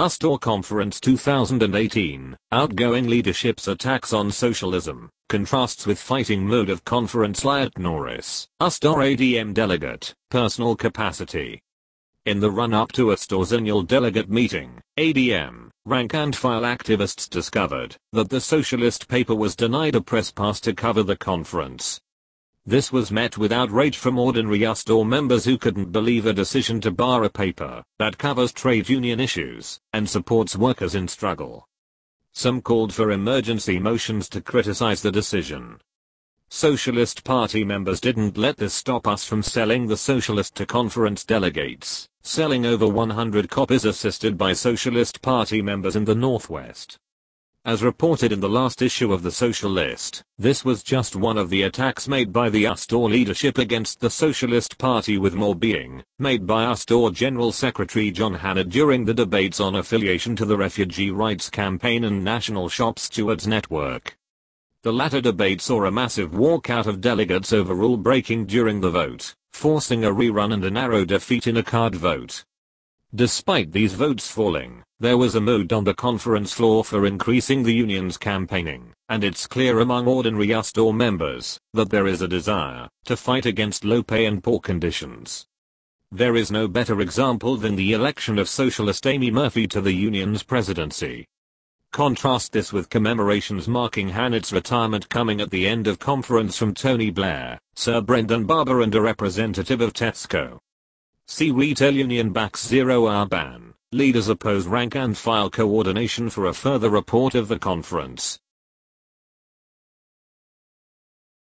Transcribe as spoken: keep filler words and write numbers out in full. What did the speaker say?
Astor Conference two thousand eighteen, Outgoing Leadership's Attacks on Socialism, Contrasts with Fighting Mode of Conference. Lyot Norris, Astor A D M Delegate, Personal Capacity. In the run-up to Astor's annual delegate meeting, A D M, rank-and-file activists discovered that the socialist paper was denied a press pass to cover the conference. This was met with outrage from ordinary Astor members who couldn't believe a decision to bar a paper that covers trade union issues and supports workers in struggle. Some called for emergency motions to criticize the decision. Socialist Party members didn't let this stop us from selling the Socialist to conference delegates, selling over one hundred copies assisted by Socialist Party members in the Northwest. As reported in the last issue of the Socialist, this was just one of the attacks made by the Astor leadership against the Socialist Party, with more being made by Astor General Secretary John Hannard during the debates on affiliation to the Refugee Rights Campaign and National Shop Stewards Network. The latter debate saw a massive walkout of delegates over rule breaking during the vote, forcing a rerun and a narrow defeat in a card vote. Despite these votes falling, there was a mood on the conference floor for increasing the union's campaigning, and it's clear among ordinary Astor members that there is a desire to fight against low pay and poor conditions. There is no better example than the election of socialist Amy Murphy to the union's presidency. Contrast this with commemorations marking Hannard's retirement coming at the end of conference from Tony Blair, Sir Brendan Barber, and a representative of Tesco. See Retail Union backs zero-hour ban. Leaders oppose rank-and-file coordination for a further report of the conference.